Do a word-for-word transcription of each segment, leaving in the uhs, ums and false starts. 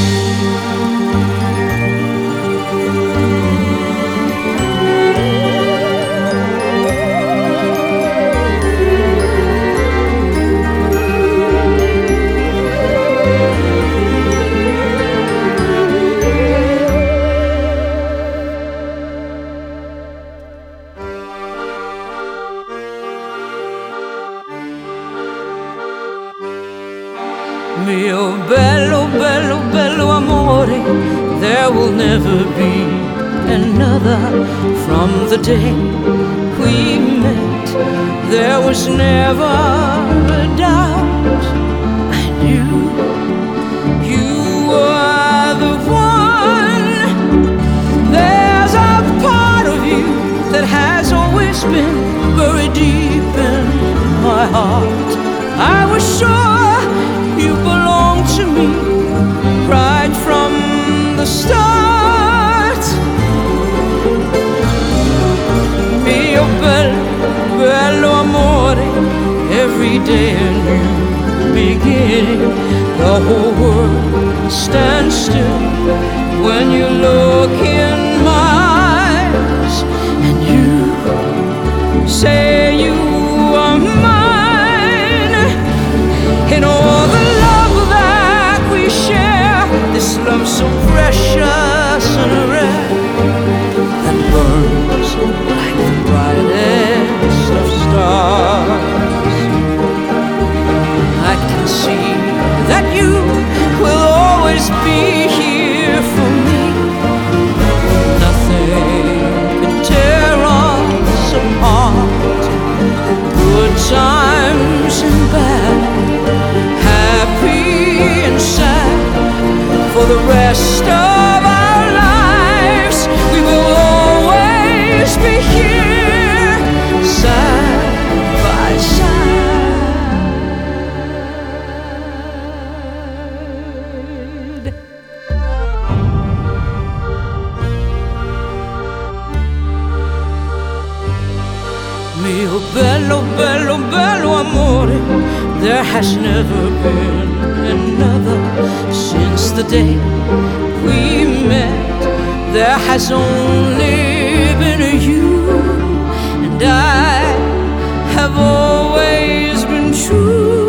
Mio bello, bello, bello amore, there will never be another. From the day we met, there was never a doubt. I knew you were the one. There's a part of you that has always been buried deep in my heart. I was sure you belong to me right from the start. Mio bello, bello amore, every day a new beginning. The whole world stands still when you look in my eyes, and you say you are mine. And all the this love so precious and rare, that burns like the brightest of stars. I can see that you will always be here for me. Nothing can tear us apart. Good times and bad, happy and sad. For the rest of our lives, we will always be here, side by side. Mio bello, bello, bello amore, there has never been another. Since the day we met, there has only been you, and I have always been true.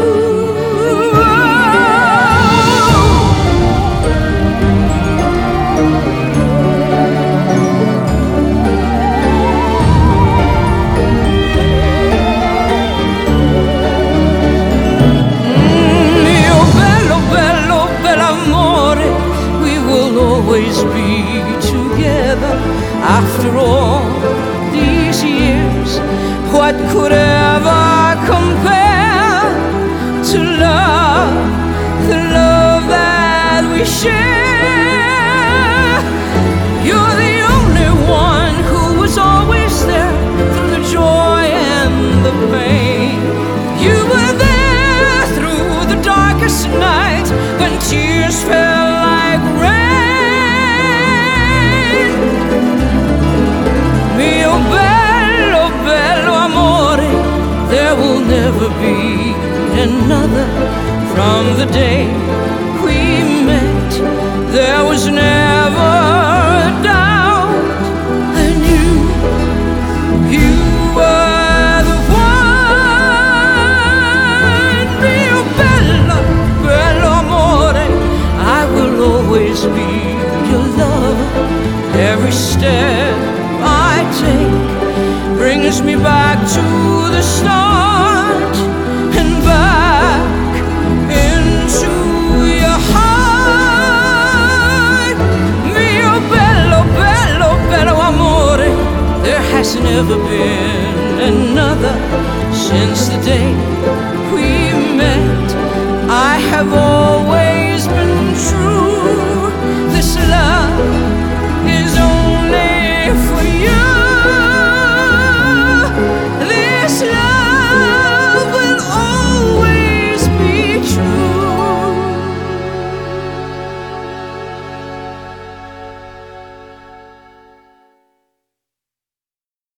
Always be together after all these years. What could ever compare to love, the love that we share? You're the only one who was always there through the joy and the pain. You were there through the darkest night when tears fell like rain. Mio bello, bello amore, there will never be another. From the day we met, there was never a doubt. I knew you were the one. Mio bello, bello amore, I will always be your lover. Every step I take brings me back to the start and back into your heart. Mio bello, bello, bello amore, there has never been another. Since the day we met, I have always